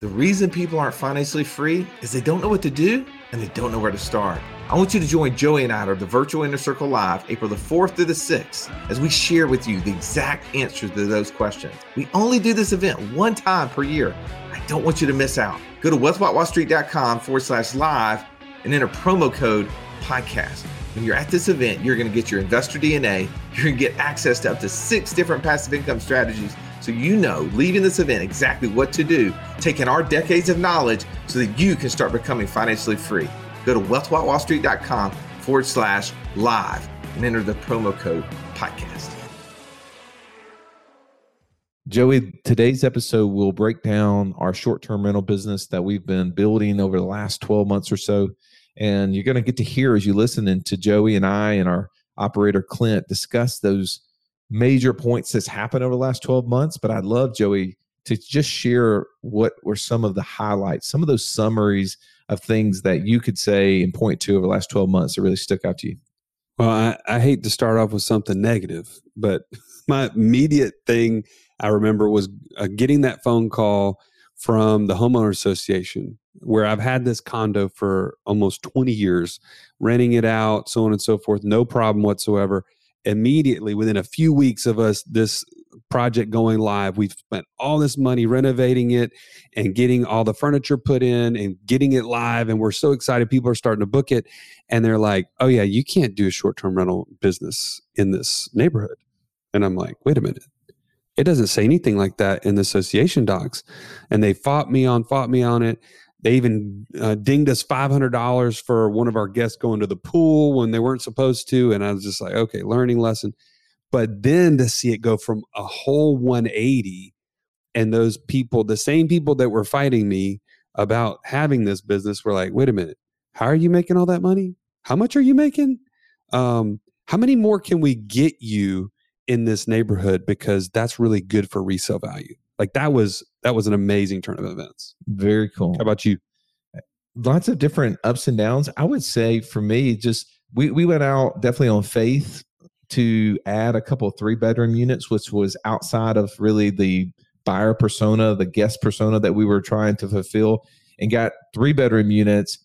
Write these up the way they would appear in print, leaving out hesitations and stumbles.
The reason people aren't financially free is they don't know what to do and they don't know where to start. I want you to join Joey and I at the Virtual Inner Circle Live, April the 4th through the 6th, as we share with you the exact answers to those questions. We only do this event one time per year. I don't want you to miss out. Go to wealthwatchwallstreet.com/live and enter promo code podcast. When you're at this event, you're going to get your investor DNA. You're going to get access to up to 6 different passive income strategies. So you know, leaving this event, exactly what to do, taking our decades of knowledge so that you can start becoming financially free. Go to wealthwatchwallstreet.com/live and enter the promo code podcast. Joey, today's episode will break down our short-term rental business that we've been building over the last 12 months or so. And you're going to get to hear as you listen to Joey and I and our operator Clint discuss those major points that's happened over the last 12 months. But I'd love, Joey, to just share what were some of the highlights, some of those summaries of things that you could say and point to over the last 12 months that really stuck out to you. Well, I hate to start off with something negative, but my immediate thing I remember was getting that phone call from the homeowner association where I've had this condo for almost 20 years, renting it out, so on and so forth, no problem whatsoever. Immediately, within a few weeks of us, this project going live, we've spent all this money renovating it and getting all the furniture put in and getting it live. And we're so excited. People are starting to book it. And they're like, oh yeah, you can't do a short-term rental business in this neighborhood. And I'm like, wait a minute. It doesn't say anything like that in the association docs. And they fought me on it. They even dinged us $500 for one of our guests going to the pool when they weren't supposed to. And I was just like, okay, learning lesson. But then to see it go from a whole 180 and those people, the same people that were fighting me about having this business were like, wait a minute, how are you making all that money? How much are you making? How many more can we get you in this neighborhood? Because that's really good for resale value. Like that was an amazing turn of events. Very cool. How about you? Lots of different ups and downs. I would say for me, just we went out definitely on faith to add a couple of 3-bedroom units, which was outside of really the buyer persona, the guest persona that we were trying to fulfill, and got 3-bedroom units.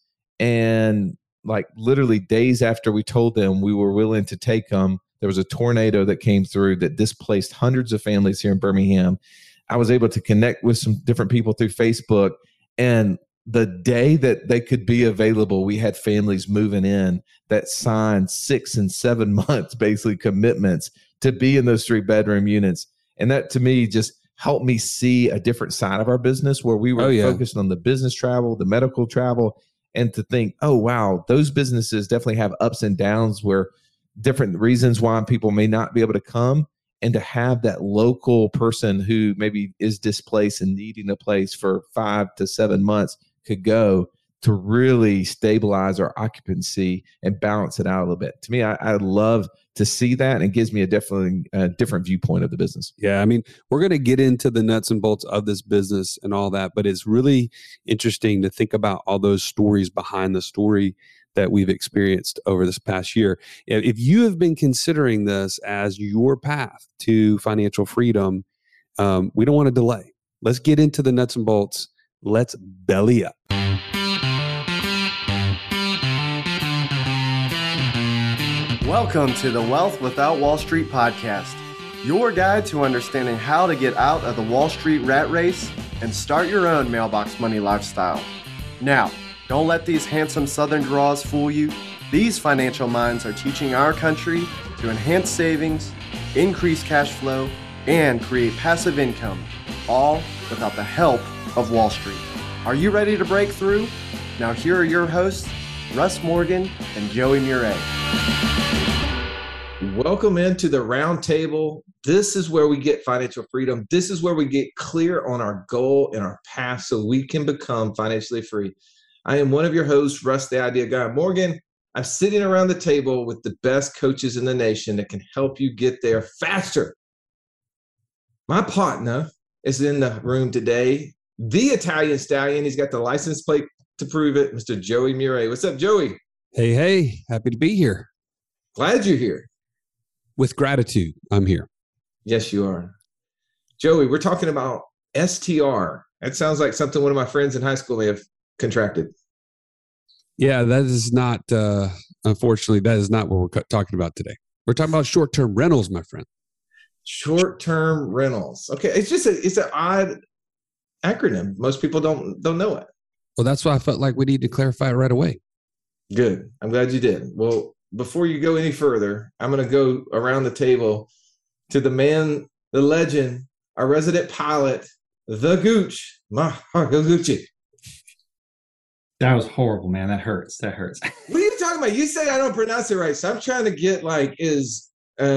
And like literally days after we told them we were willing to take them, there was a tornado that came through that displaced hundreds of families here in Birmingham. I was able to connect with some different people through Facebook, and the day that they could be available, we had families moving in that signed 6 and 7 months, basically commitments to be in those 3-bedroom units. And that to me just helped me see a different side of our business where we were focused on the business travel, the medical travel, and to think, oh, wow, those businesses definitely have ups and downs where different reasons why people may not be able to come. And to have that local person who maybe is displaced and needing a place for 5 to 7 months could go to really stabilize our occupancy and balance it out a little bit. To me, I love to see that, and it gives me a definitely different viewpoint of the business. Yeah, I mean, we're going to get into the nuts and bolts of this business and all that, but it's really interesting to think about all those stories behind the story that we've experienced over this past year. If you have been considering this as your path to financial freedom, we don't want to delay. Let's get into the nuts and bolts. Let's belly up. Welcome to the Wealth Without Wall Street podcast, your guide to understanding how to get out of the Wall Street rat race and start your own mailbox money lifestyle. Now, don't let these handsome Southern draws fool you. These financial minds are teaching our country to enhance savings, increase cash flow, and create passive income, all without the help of Wall Street. Are you ready to break through? Now here are your hosts, Russ Morgan and Joey Murray. Welcome into the round table. This is where we get financial freedom. This is where we get clear on our goal and our path so we can become financially free. I am one of your hosts, Russ, the Idea Guy Morgan. I'm sitting around the table with the best coaches in the nation that can help you get there faster. My partner is in the room today, the Italian Stallion. He's got the license plate to prove it, Mr. Joey Murray. What's up, Joey? Hey, happy to be here. Glad you're here. With gratitude, I'm here. Yes, you are. Joey, we're talking about STR, That sounds like something one of my friends in high school may have contracted. Yeah, that is not, unfortunately, that is not what we're talking about today. We're talking about short-term rentals, my friend. Short-term rentals. Okay, it's an odd acronym. Most people don't know it. Well, that's why I felt like we need to clarify it right away. Good. I'm glad you did. Well, before you go any further, I'm going to go around the table to the man, the legend, our resident pilot, the Gooch, Marco Gucci. That was horrible, man. That hurts. What are you talking about? You say I don't pronounce it right, so I'm trying to get as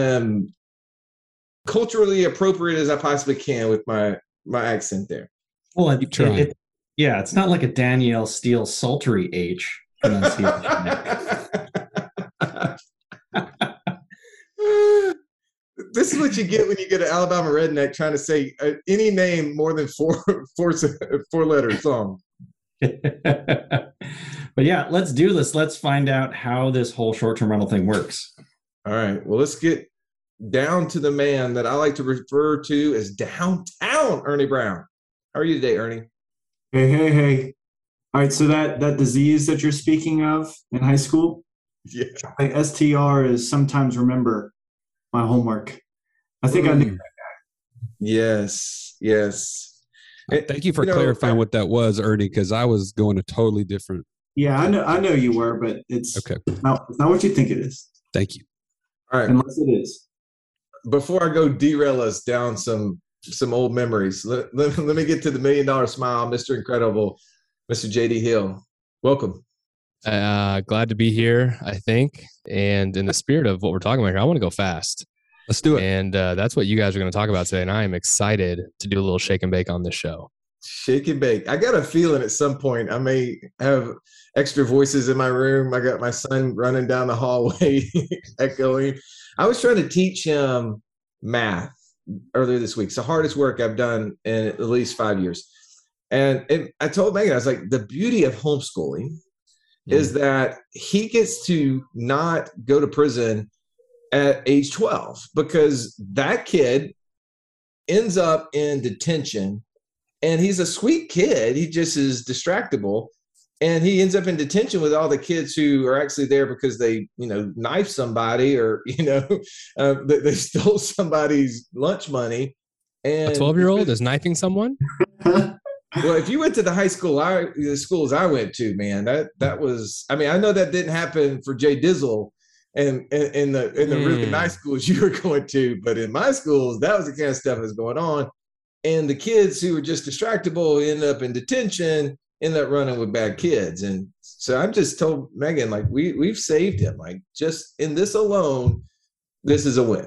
culturally appropriate as I possibly can with my accent there. Well, it's not like a Danielle Steele sultry H pronunciation. This is what you get when you get an Alabama redneck trying to say any name more than four letters long. But yeah, let's do this. Let's find out how this whole short-term rental thing works. All right. Well, let's get down to the man that I like to refer to as Downtown Ernie Brown. How are you today, Ernie? Hey. All right. So that disease that you're speaking of in high school, yeah, STR is sometimes remember my homework. I think I knew that guy. Yes. Thank you for clarifying what that was, Ernie, because I was going a totally different. Yeah, I know you were, but it's okay. It's not what you think it is. Thank you. All right. Unless it is. Before I go derail us down some old memories, let me get to the $1 Million Smile, Mr. Incredible, Mr. JD Hill. Welcome. Glad to be here, I think. And in the spirit of what we're talking about here, I want to go fast. Let's do it. And that's what you guys are going to talk about today. And I am excited to do a little shake and bake on this show. Shake and bake. I got a feeling at some point I may have extra voices in my room. I got my son running down the hallway echoing. I was trying to teach him math earlier this week. It's the hardest work I've done in at least 5 years. And I told Megan, I was like, the beauty of homeschooling is that he gets to not go to prison at age 12 because that kid ends up in detention, and he's a sweet kid. He just is distractible, and he ends up in detention with all the kids who are actually there because they, knifed somebody or, they stole somebody's lunch money. And a 12-year-old is knifing someone? Well, if you went to the schools I went to, man, that was, I know that didn't happen for Jay Dizzle and in the really nice schools you were going to, but in my schools, that was the kind of stuff that was going on. And the kids who were just distractible end up in detention, end up running with bad kids. And so I just told Megan, we've saved him. Just in this alone, this is a win.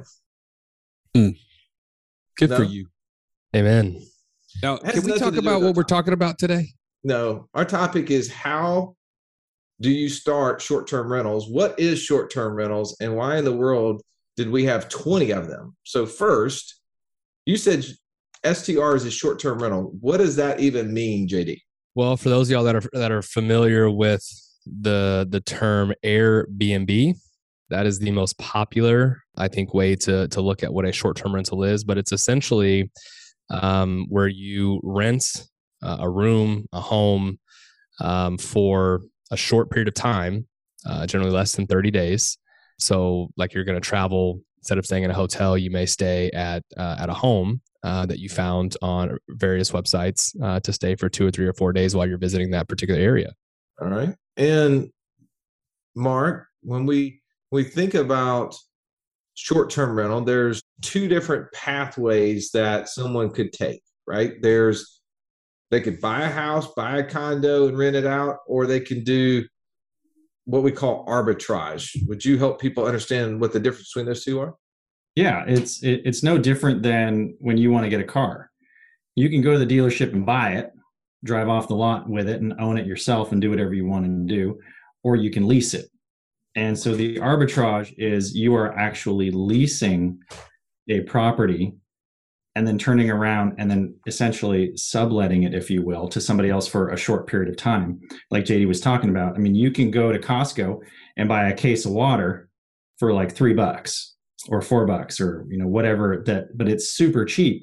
Good for you. Amen. Now, can we talk about what we're talking about today? No, our topic is how do you start short-term rentals? What is short-term rentals, and why in the world did we have 20 of them? So first, you said STR is a short-term rental. What does that even mean, JD? Well, for those of y'all that are familiar with the term Airbnb, that is the most popular, I think, way to look at what a short-term rental is. But it's essentially where you rent a room, a home for a short period of time, generally less than 30 days. So you're going to travel, instead of staying in a hotel, you may stay at a home that you found on various websites to stay for 2 or 3 or 4 days while you're visiting that particular area. All right. And Mark, when we think about short-term rental, there's 2 different pathways that someone could take, right? They could buy a house, buy a condo and rent it out, or they can do what we call arbitrage. Would you help people understand what the difference between those 2 are? Yeah, it's no different than when you want to get a car. You can go to the dealership and buy it, drive off the lot with it and own it yourself and do whatever you want to do, or you can lease it. And so the arbitrage is you are actually leasing a property and then turning around and then essentially subletting it, if you will, to somebody else for a short period of time. Like JD was talking about. You can go to Costco and buy a case of water for $3 or $4 or whatever that, but it's super cheap.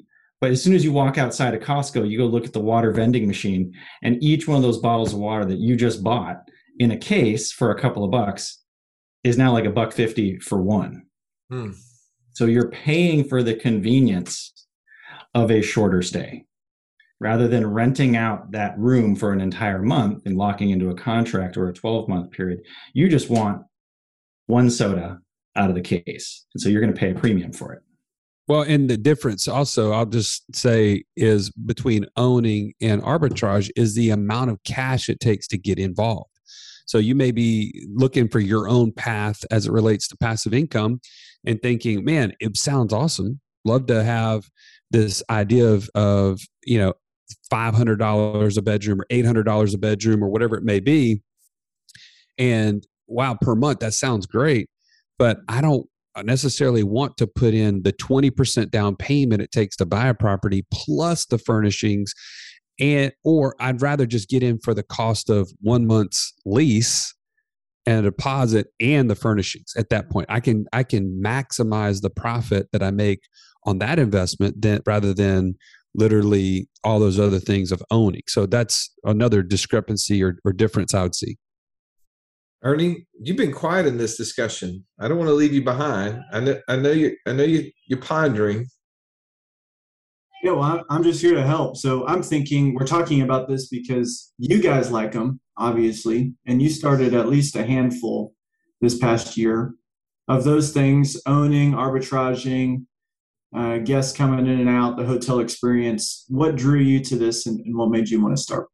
But as soon as you walk outside of Costco, you go look at the water vending machine, and each one of those bottles of water that you just bought in a case for a couple of bucks is now like $1.50 for one. So you're paying for the convenience of a shorter stay rather than renting out that room for an entire month and locking into a contract or a 12-month period. You just want one soda out of the case. And so you're going to pay a premium for it. Well, and the difference also, I'll just say, is between owning and arbitrage is the amount of cash it takes to get involved. So you may be looking for your own path as it relates to passive income and thinking, man, it sounds awesome. Love to have this idea of you know, $500 a bedroom or $800 a bedroom or whatever it may be. And wow, per month, that sounds great. But I don't necessarily want to put in the 20% down payment it takes to buy a property plus the furnishings, or I'd rather just get in for the cost of 1 month's lease and a deposit and the furnishings. At that point, I can maximize the profit that I make on that investment rather than literally all those other things of owning. So that's another discrepancy or difference I would see. Ernie, you've been quiet in this discussion. I don't want to leave you behind. I know you're pondering. Yeah, well, I'm just here to help. So I'm thinking we're talking about this because you guys like them, obviously, and you started at least a handful this past year of those things: owning, arbitraging, guests coming in and out, the hotel experience. What drew you to this, and what made you want to start?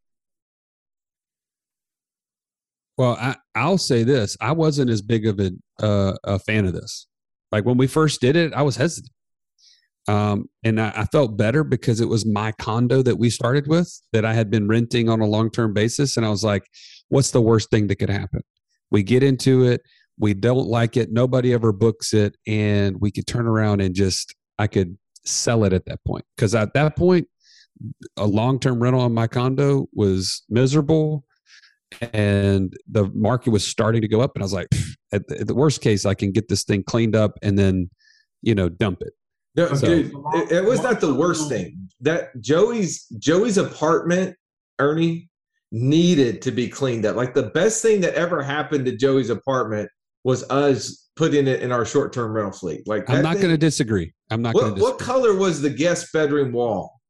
Well, I'll say this. I wasn't as big of a fan of this. Like when we first did it, I was hesitant. And I felt better because it was my condo that we started with that I had been renting on a long-term basis. And I was like, what's the worst thing that could happen? We get into it. We don't like it. Nobody ever books it. And we could turn around and I could sell it at that point. Because at that point, a long-term rental on my condo was miserable. And the market was starting to go up. And I was like, at the worst case, I can get this thing cleaned up and then, dump it. No, so, dude, it was not the worst thing. That Joey's apartment, Ernie, needed to be cleaned up. Like the best thing that ever happened to Joey's apartment was us putting it in our short-term rental fleet. Like I'm not going to disagree. What color was the guest bedroom wall?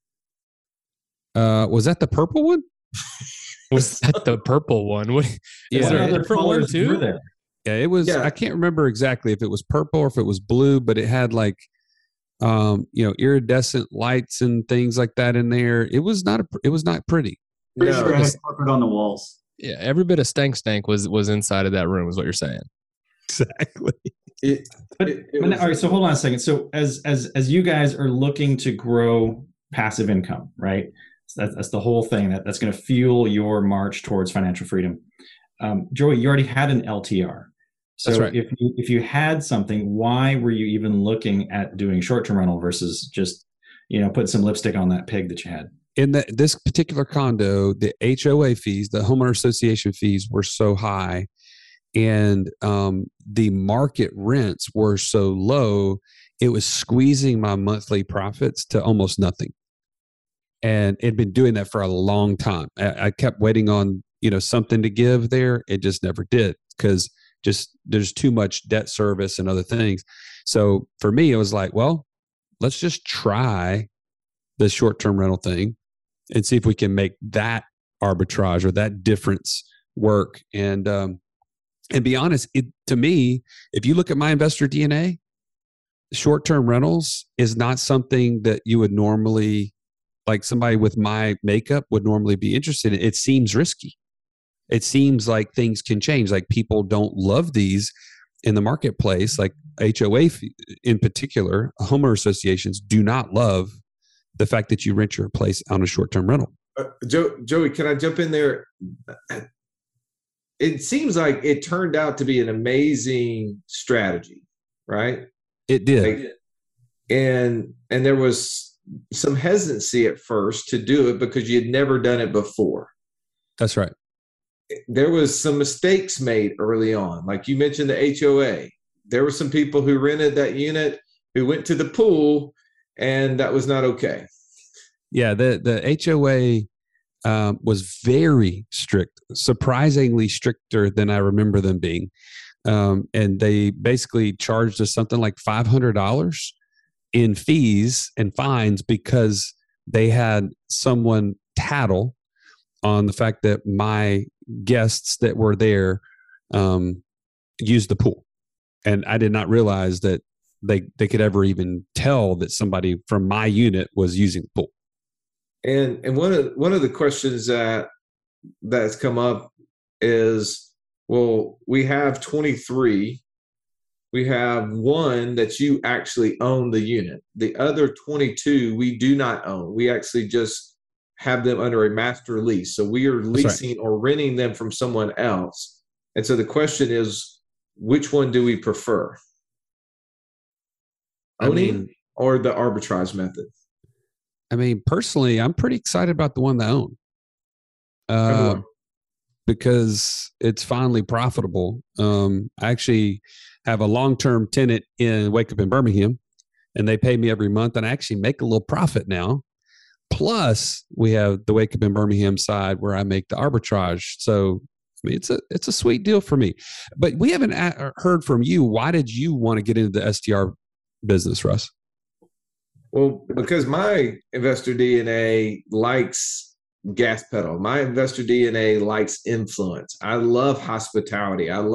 Was that the purple one? Was that the purple one? Is there a different one too? Yeah, it was. Yeah. I can't remember exactly if it was purple or if it was blue, but it had like, iridescent lights and things like that in there. It was not pretty. Pretty sure it had carpet on the walls. Yeah, every bit of stank was inside of that room, is what you're saying. Exactly. All right. So hold on a second. So as you guys are looking to grow passive income, right? That's the whole thing that's going to fuel your march towards financial freedom. Joey, you already had an LTR. So that's right. If you had something, why were you even looking at doing short-term rental versus just, putting some lipstick on that pig that you had? In this particular condo, the HOA fees, the homeowner association fees were so high, and the market rents were so low, it was squeezing my monthly profits to almost nothing. And it'd been doing that for a long time. I kept waiting on, something to give there. It just never did because there's too much debt service and other things. So for me, it was like, well, let's just try the short-term rental thing and see if we can make that arbitrage or that difference work. And be honest, to me, if you look at my investor DNA, short-term rentals is not something that you would normally, like somebody with my makeup would normally be interested in. It seems risky. It seems like things can change. Like people don't love these in the marketplace. Like HOA in particular, homeowner associations do not love the fact that you rent your place on a short-term rental. Joey, can I jump in there? It seems like it turned out to be an amazing strategy, right? It did. And there was some hesitancy at first to do it because you had never done it before. That's right. There was some mistakes made early on. Like you mentioned the HOA. There were some people who rented that unit who went to the pool and that was not okay. Yeah, the HOA was very strict, surprisingly stricter than I remember them being. And they basically charged us something like $500 in fees and fines because they had someone tattle on the fact that my guests that were there used the pool. And I did not realize that they could ever even tell that somebody from my unit was using the pool. And one of the questions that's come up is, well, we have 23. We have one that you actually own the unit. The other 22 we do not own. We actually just have them under a master lease. So we are leasing or renting them from someone else. And so the question is, which one do we prefer? Owning or the arbitrage method? I mean, personally, I'm pretty excited about the one that I own. Because it's finally profitable. I actually have a long-term tenant in Wake Up in Birmingham, and they pay me every month, and I actually make a little profit now. Plus, we have the Wake Up in Birmingham side where I make the arbitrage. So, I mean, it's a sweet deal for me. But we haven't heard from you. Why did you want to get into the STR business, Russ? Well, because my investor DNA likes gas pedal. My investor DNA likes influence. I love hospitality. I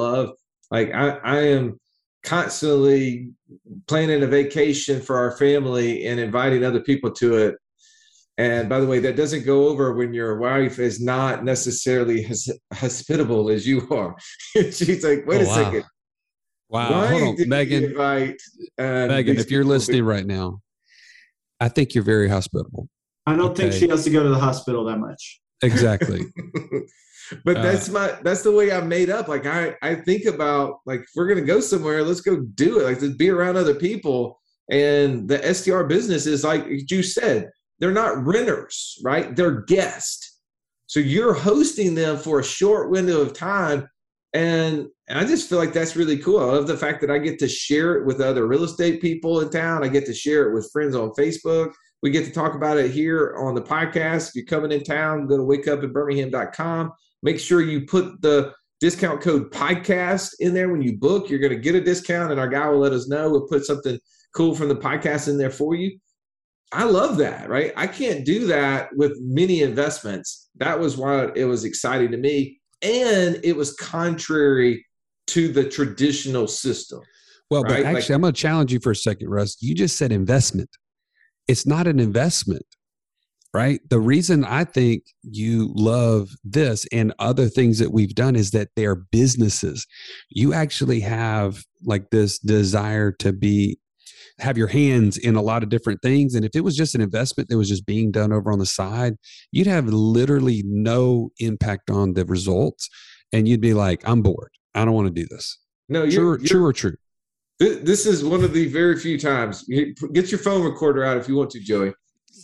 am constantly planning a vacation for our family and inviting other people to it. And by the way, that doesn't go over when your wife is not necessarily as hospitable as you are. She's like, wait a second. Wow. Hold on, Megan. Megan, if you're listening right now, I think you're very hospitable. I don't think she has to go to the hospital that much. Exactly. But that's the way I'm made up. Like I think about, like, if we're going to go somewhere, let's go do it. Like, to be around other people. And the STR business is, like you said, they're not renters, right? They're guests. So you're hosting them for a short window of time. And I just feel like that's really cool. I love the fact that I get to share it with other real estate people in town. I get to share it with friends on Facebook. We get to talk about it here on the podcast. If you're coming in town, go to wakeupinbirmingham.com. Make sure you put the discount code podcast in there when you book. You're going to get a discount, and our guy will let us know. We'll put something cool from the podcast in there for you. I love that, right? I can't do that with many investments. That was why it was exciting to me. And it was contrary to the traditional system. Well, right? But actually, I'm going to challenge you for a second, Russ. You just said investment. It's not an investment, right? The reason I think you love this and other things that we've done is that they're businesses. You actually have like this desire to have your hands in a lot of different things. And if it was just an investment that was just being done over on the side, you'd have literally no impact on the results. And you'd be like, I'm bored. I don't want to do this. No, true or true? This is one of the very few times. Get your phone recorder out if you want to, Joey.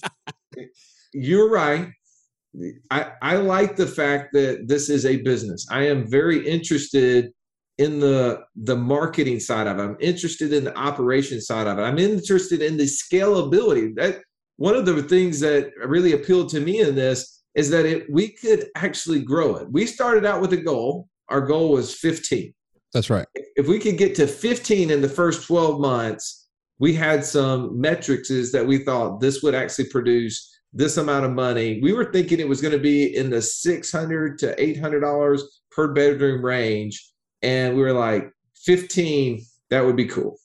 You're right. I like the fact that this is a business. I am very interested in the marketing side of it. I'm interested in the operation side of it. I'm interested in the scalability. That one of the things that really appealed to me in this is that we could actually grow it. We started out with a goal. Our goal was 15. That's right. If we could get to 15 in the first 12 months, we had some metrics that we thought this would actually produce this amount of money. We were thinking it was going to be in the $600 to $800 per bedroom range. And we were like, 15, that would be cool.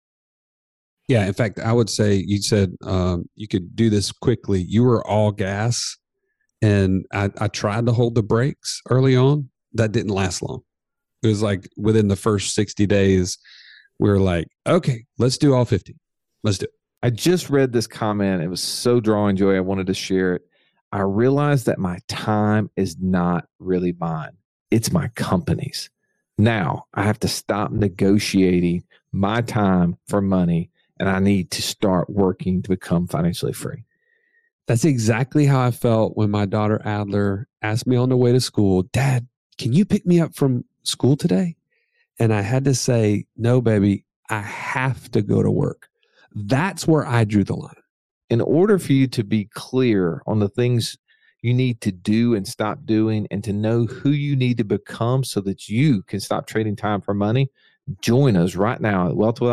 Yeah. In fact, I would say you said you could do this quickly. You were all gas. And I tried to hold the brakes early on. That didn't last long. It was like within the first 60 days, we were like, okay, let's do all 50. Let's do it. I just read this comment. It was so drawing, Joy. I wanted to share it. I realized that my time is not really mine. It's my company's. Now I have to stop negotiating my time for money, and I need to start working to become financially free. That's exactly how I felt when my daughter Adler asked me on the way to school, Dad, can you pick me up from school today? And I had to say, no, baby, I have to go to work. That's where I drew the line. in order for you to be clear on the things you need to do and stop doing, and to know who you need to become so that you can stop trading time for money, join us right now at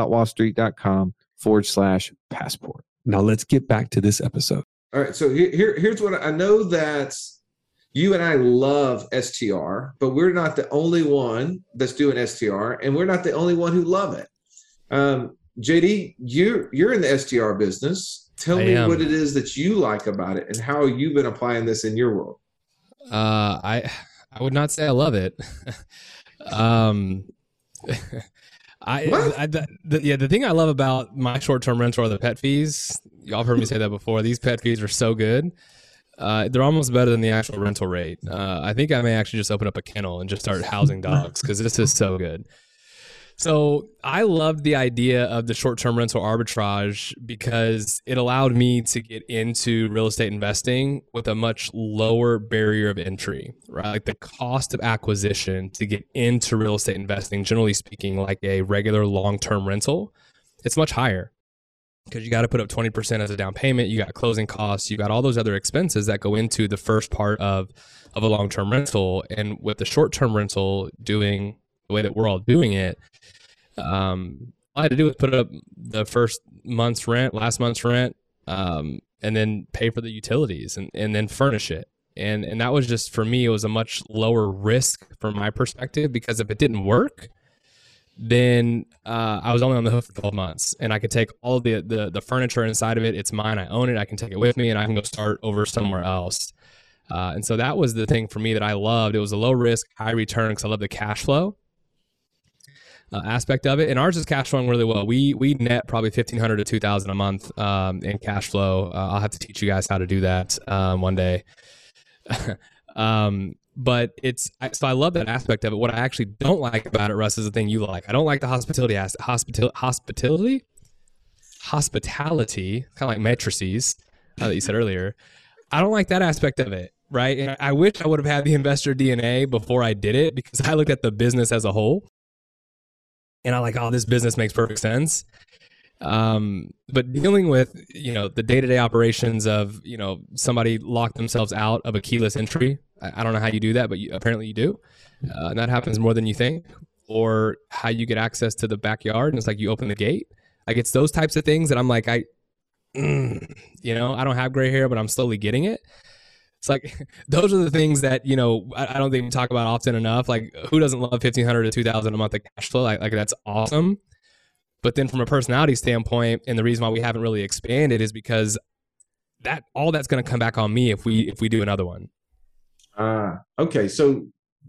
wealthwithoutwallstreet.com/passport. Now let's get back to this episode. All right. So here's what I know, that you and I love STR, but we're not the only one that's doing STR, and we're not the only one who love it. JD, you're in the STR business. Tell me what it is that you like about it, and how you've been applying this in your world. I would not say I love it. The thing I love about my short-term rental are the pet fees. Y'all have heard me say that before. These pet fees are so good. They're almost better than the actual rental rate. I think I may actually just open up a kennel and just start housing dogs, because this is so good. So I loved the idea of the short-term rental arbitrage because it allowed me to get into real estate investing with a much lower barrier of entry, right? Like the cost of acquisition to get into real estate investing, generally speaking, like a regular long-term rental, it's much higher because you got to put up 20% as a down payment. You got closing costs. You got all those other expenses that go into the first part of a long-term rental. And with the short-term rental doing the way that we're all doing it, all I had to do was put up the first month's rent, last month's rent, and then pay for the utilities and then furnish it. And that was just, for me, it was a much lower risk from my perspective, because if it didn't work, then I was only on the hook for 12 months, and I could take all of the furniture inside of it. It's mine. I own it. I can take it with me, and I can go start over somewhere else. And so that was the thing for me that I loved. It was a low risk, high return, because I love the cash flow aspect of it. And ours is cash flowing really well. We net probably $1,500 to $2,000 a month in cash flow. I'll have to teach you guys how to do that one day. But so I love that aspect of it. What I actually don't like about it, Russ, is the thing you like. I don't like the hospitality, kind of like matrices that you said earlier. I don't like that aspect of it, right? And I wish I would have had the investor DNA before I did it, because I looked at the business as a whole. And I like, oh, this business makes perfect sense. But dealing with, the day-to-day operations of, somebody locked themselves out of a keyless entry. I don't know how you do that, but apparently you do. And that happens more than you think. Or how you get access to the backyard, and it's like you open the gate. Like, it's those types of things that I'm like, I don't have gray hair, but I'm slowly getting it. It's like, those are the things that, I don't think we talk about often enough. Like, who doesn't love $1,500 to $2,000 a month of cash flow? Like that's awesome. But then from a personality standpoint, and the reason why we haven't really expanded is because all that's going to come back on me if we do another one. Okay. So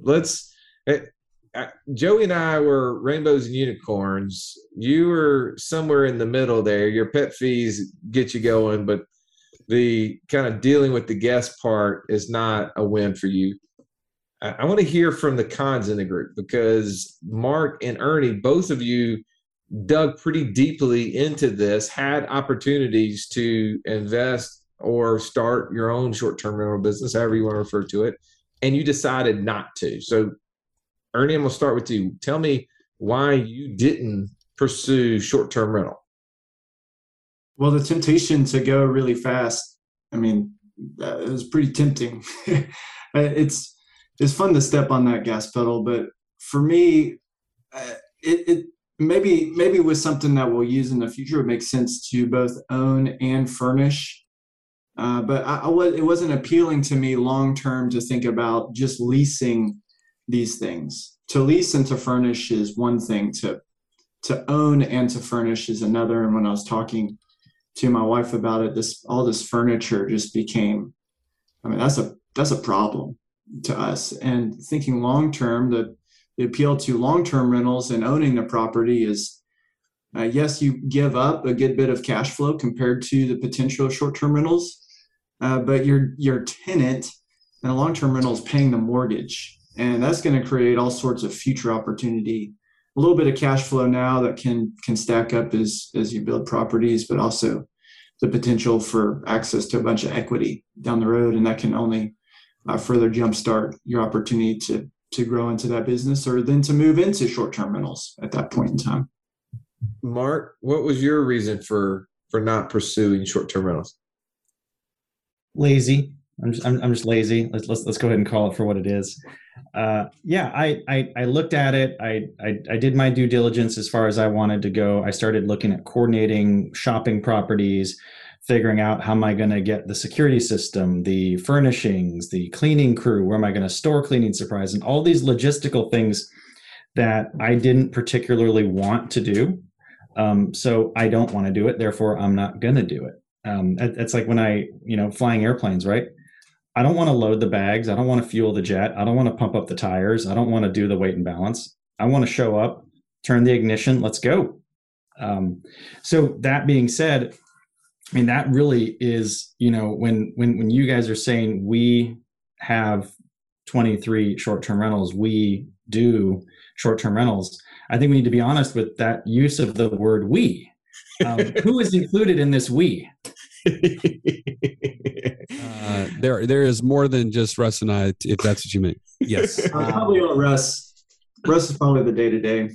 Joey and I were rainbows and unicorns. You were somewhere in the middle there. Your pet fees get you going, but the kind of dealing with the guest part is not a win for you. I want to hear from the cons in the group, because Mark and Ernie, both of you dug pretty deeply into this, had opportunities to invest or start your own short-term rental business, however you want to refer to it, and you decided not to. So, Ernie, I'm going to start with you. Tell me why you didn't pursue short-term rental. Well, the temptation to go really fast, it was pretty tempting. It's fun to step on that gas pedal, but for me, it maybe with something that we'll use in the future, it makes sense to both own and furnish. But it wasn't appealing to me long-term to think about just leasing these things. To lease and to furnish is one thing, to own and to furnish is another. And when I was talking to my wife about it, all this furniture just became, that's a problem to us. And thinking long-term, the appeal to long-term rentals and owning the property is, yes, you give up a good bit of cash flow compared to the potential short-term rentals, but your tenant in a long-term rental is paying the mortgage. And that's going to create all sorts of future opportunity, a little bit of cash flow now that can stack up as you build properties, but also the potential for access to a bunch of equity down the road. And that can only further jumpstart your opportunity to grow into that business, or then to move into short-term rentals at that point in time. Mark, what was your reason for for not pursuing short-term rentals? Lazy. I'm just lazy. Let's go ahead and call it for what it is. Yeah, I looked at it. I did my due diligence as far as I wanted to go. I started looking at coordinating shopping properties, figuring out how am I going to get the security system, the furnishings, the cleaning crew, where am I going to store cleaning supplies, and all these logistical things that I didn't particularly want to do. So I don't want to do it. Therefore, I'm not going to do it. It's like when flying airplanes, right? I don't want to load the bags. I don't want to fuel the jet. I don't want to pump up the tires. I don't want to do the weight and balance. I want to show up, turn the ignition, let's go. So that being said, I mean, that really is, when you guys are saying we have 23 short-term rentals, we do short-term rentals, I think we need to be honest with that use of the word we. Who is included in this we? There is more than just Russ and I, if that's what you mean. Yes. Probably on Russ. Russ is probably the day-to-day.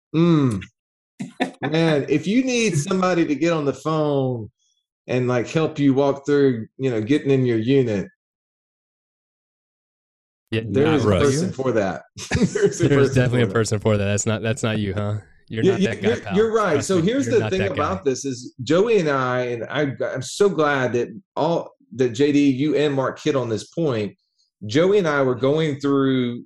Man, if you need somebody to get on the phone and like help you walk through, getting in your unit, there's a person for that. There's definitely a person for that. That's not you, huh? You're not that guy, pal. You're right. So here's the thing about this is Joey and I'm so glad that JD, you and Mark hit on this point. Joey and I were going through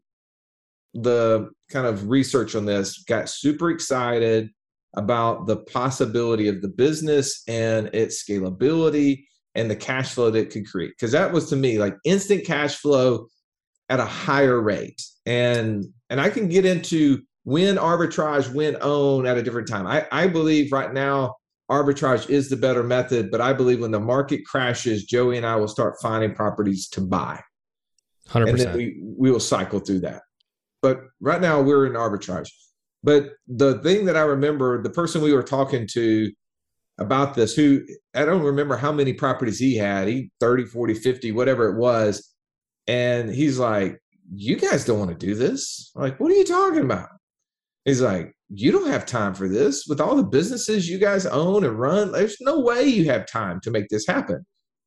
the kind of research on this, got super excited about the possibility of the business and its scalability and the cash flow that it could create. Because that was, to me, like instant cash flow at a higher rate. And I can get into when arbitrage, when own at a different time. I believe right now arbitrage is the better method, but I believe when the market crashes, Joey and I will start finding properties to buy. 100%. And then we will cycle through that. But right now we're in arbitrage. But the thing that I remember, the person we were talking to about this, who I don't remember how many properties he had, 30, 40, 50, whatever it was. And he's like, you guys don't want to do this? I'm like, what are you talking about? He's like, you don't have time for this. With all the businesses you guys own and run, there's no way you have time to make this happen.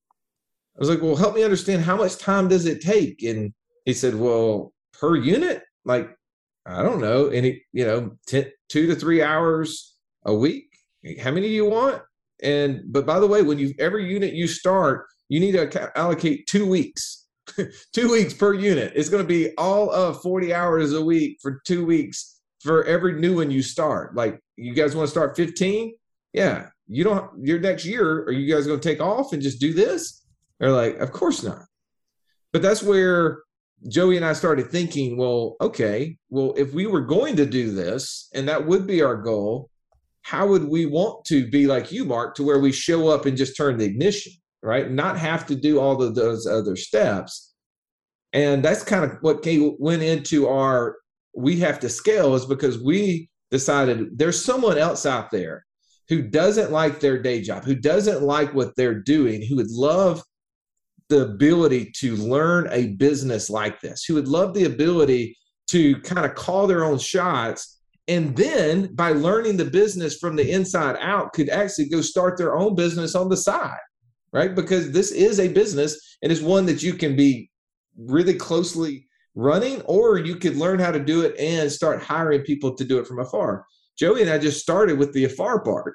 I was like, well, help me understand, how much time does it take? And he said, well, per unit, like, I don't know, 2 to 3 hours a week. How many do you want? But by the way, every unit you start, you need to allocate 2 weeks, 2 weeks per unit. It's going to be all of 40 hours a week for 2 weeks for every new one you start. Like, you guys want to start 15? Yeah. Your next year, are you guys going to take off and just do this? They're like, of course not. But that's where Joey and I started thinking, well, okay, if we were going to do this, and that would be our goal, how would we want to be like you, Mark, to where we show up and just turn the ignition, right? Not have to do all of those other steps. And that's kind of what went into we have to scale, is because we decided there's someone else out there who doesn't like their day job, who doesn't like what they're doing, who would love the ability to learn a business like this, who would love the ability to kind of call their own shots. And then by learning the business from the inside out, could actually go start their own business on the side, right? Because this is a business, and it's one that you can be really closely running, or you could learn how to do it and start hiring people to do it from afar. Joey and I just started with the afar part,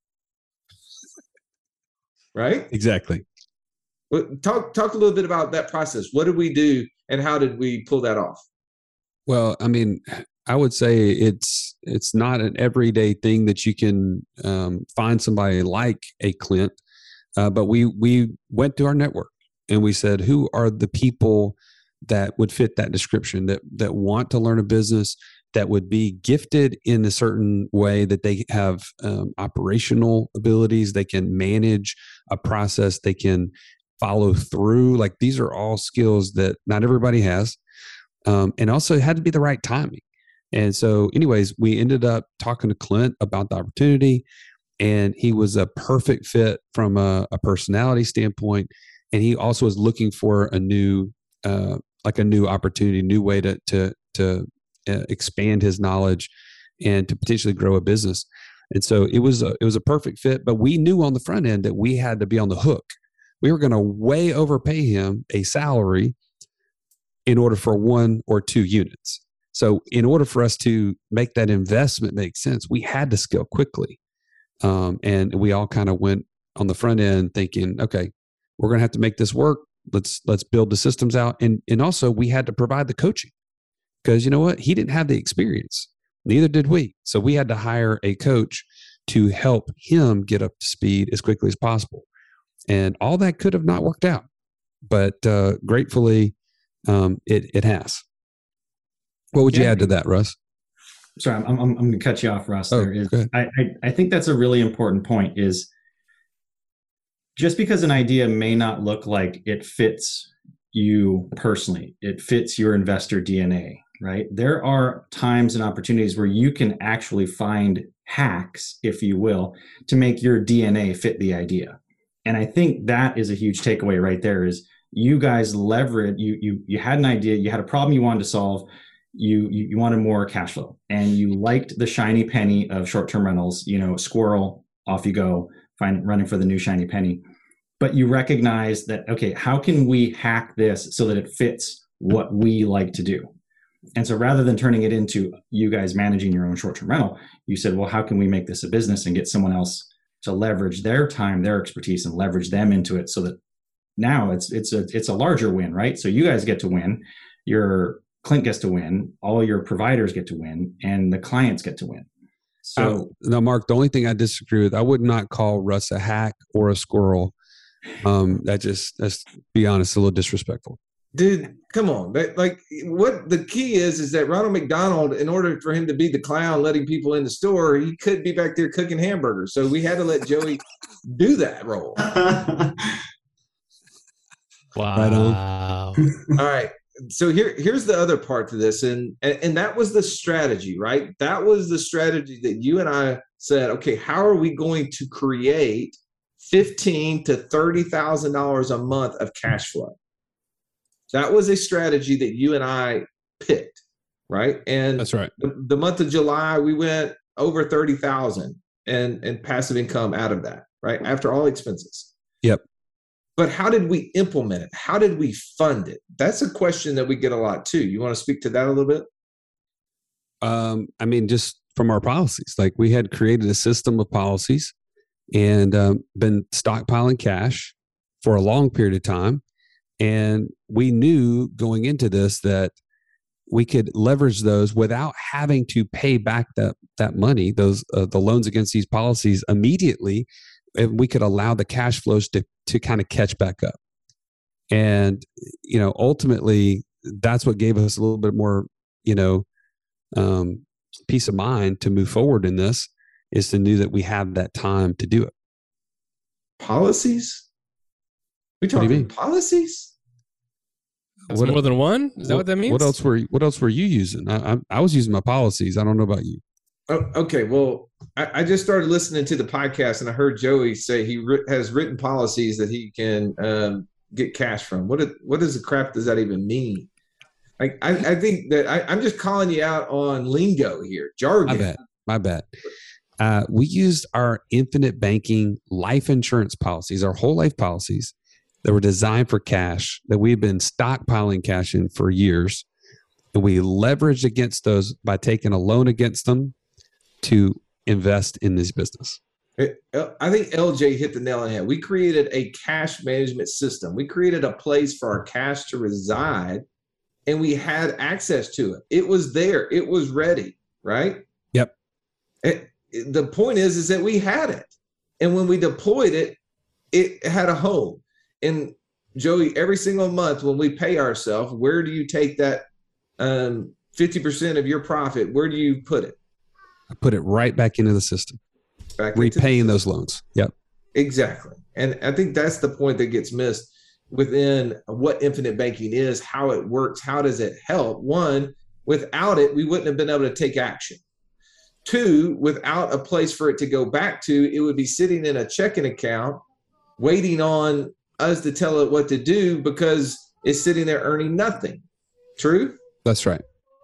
right? Exactly. Talk a little bit about that process. What did we do, and how did we pull that off? Well, I mean, I would say it's not an everyday thing that you can find somebody like a Clint, but we went to our network and we said, who are the people that would fit that description, that want to learn a business, that would be gifted in a certain way, that they have operational abilities, they can manage a process, they can follow through. Like, these are all skills that not everybody has. And also it had to be the right timing. And so anyways, we ended up talking to Clint about the opportunity, and he was a perfect fit from a personality standpoint. And he also was looking for a new opportunity, new way to expand his knowledge and to potentially grow a business. And so it was a perfect fit, but we knew on the front end that we had to be on the hook. We were going to way overpay him a salary in order for 1 or 2 units. So in order for us to make that investment make sense, we had to scale quickly. And we all kind of went on the front end thinking, okay, we're going to have to make this work. Let's build the systems out. And also we had to provide the coaching, because you know what? He didn't have the experience. Neither did we. So we had to hire a coach to help him get up to speed as quickly as possible. And all that could have not worked out, but gratefully it has. What would you add to that, Russ? Sorry, I'm going to cut you off, Russ. Go ahead. I think that's a really important point, is just because an idea may not look like it fits you personally, it fits your investor DNA, right? There are times and opportunities where you can actually find hacks, if you will, to make your DNA fit the idea. And I think that is a huge takeaway right there, is you guys leverage, you had an idea, you had a problem you wanted to solve, you wanted more cash flow, and you liked the shiny penny of short-term rentals, squirrel, off you go, running for the new shiny penny. But you recognize that, okay, how can we hack this so that it fits what we like to do? And so rather than turning it into you guys managing your own short-term rental, you said, well, how can we make this a business and get someone else to leverage their time, their expertise, and leverage them into it, so that now it's a larger win, right? So you guys get to win, your Clint gets to win, all your providers get to win, and the clients get to win. So now, Mark, the only thing I disagree with, I would not call Russ a hack or a squirrel. That's be honest, a little disrespectful. Dude, come on. Like, what the key is that Ronald McDonald, in order for him to be the clown letting people in the store, he could be back there cooking hamburgers. So we had to let Joey do that role. Wow. Right on. All right. So here's the other part to this. And that was the strategy, right? That was the strategy that you and I said, okay, how are we going to create $15,000 to $30,000 a month of cash flow? That was a strategy that you and I picked, right? And that's right. The month of July, we went over 30,000 and passive income out of that, right? After all expenses. Yep. But how did we implement it? How did we fund it? That's a question that we get a lot too. You want to speak to that a little bit? I mean, just from our policies, like we had created a system of policies and been stockpiling cash for a long period of time. And we knew going into this that we could leverage those without having to pay back that money, those the loans against these policies immediately. And we could allow the cash flows to kind of catch back up. And, ultimately, that's what gave us a little bit more, peace of mind to move forward in this, is to know that we have that time to do it. Policies? We talking policies? That's more than one? Is that what that means? What else were you using? I was using my policies. I don't know about you. Oh, okay. Well, I just started listening to the podcast and I heard Joey say he has written policies that he can get cash from. What does the crap does that even mean? I think that I'm just calling you out on lingo here, jargon. My bad. We used our infinite banking life insurance policies, our whole life policies that were designed for cash, that we've been stockpiling cash in for years. And we leveraged against those by taking a loan against them to invest in this business. I think LJ hit the nail on the head. We created a cash management system. We created a place for our cash to reside, and we had access to it. It was there. It was ready, right? Yep. The point is that we had it. And when we deployed it, it had a home. And Joey, every single month when we pay ourselves, where do you take that 50% of your profit? Where do you put it? I put it right back into the system. Repaying those loans. Yep. Exactly. And I think that's the point that gets missed within what infinite banking is, how it works, how does it help? One, without it, we wouldn't have been able to take action. Two, without a place for it to go back to, it would be sitting in a checking account waiting on us to tell it what to do because it's sitting there earning nothing. True? That's right.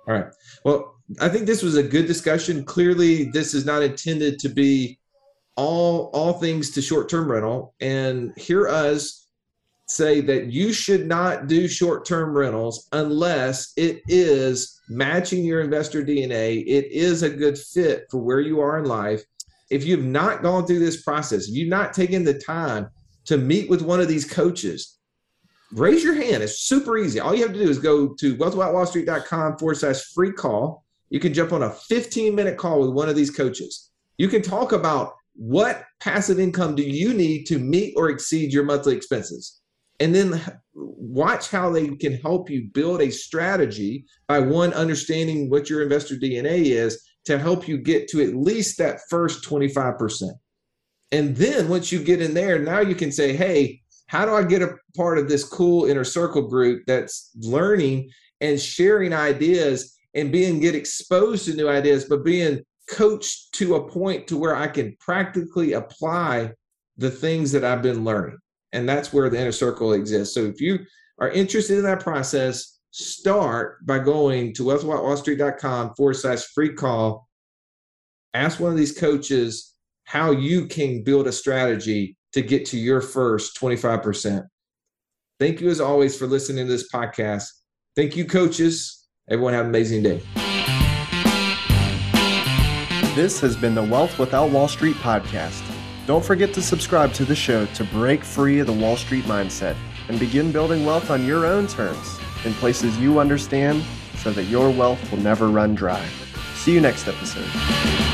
All right. Well, I think this was a good discussion. Clearly, this is not intended to be all things to short-term rental. And hear us say that you should not do short-term rentals unless it is matching your investor DNA. It is a good fit for where you are in life. If you've not gone through this process, if you've not taken the time to meet with one of these coaches, raise your hand. It's super easy. All you have to do is go to wealthwithoutwallstreet.com/free call. You can jump on a 15-minute call with one of these coaches. You can talk about what passive income do you need to meet or exceed your monthly expenses. And then watch how they can help you build a strategy by one, understanding what your investor DNA is to help you get to at least that first 25%. And then once you get in there, now you can say, hey, how do I get a part of this cool inner circle group that's learning and sharing ideas and get exposed to new ideas, but being coached to a point to where I can practically apply the things that I've been learning. And that's where the inner circle exists. So if you are interested in that process, start by going to wealthwithoutwallstreet.com/free call. Ask one of these coaches how you can build a strategy to get to your first 25%. Thank you as always for listening to this podcast. Thank you, coaches. Everyone have an amazing day. This has been the Wealth Without Wall Street podcast. Don't forget to subscribe to the show to break free of the Wall Street mindset and begin building wealth on your own terms in places you understand so that your wealth will never run dry. See you next episode.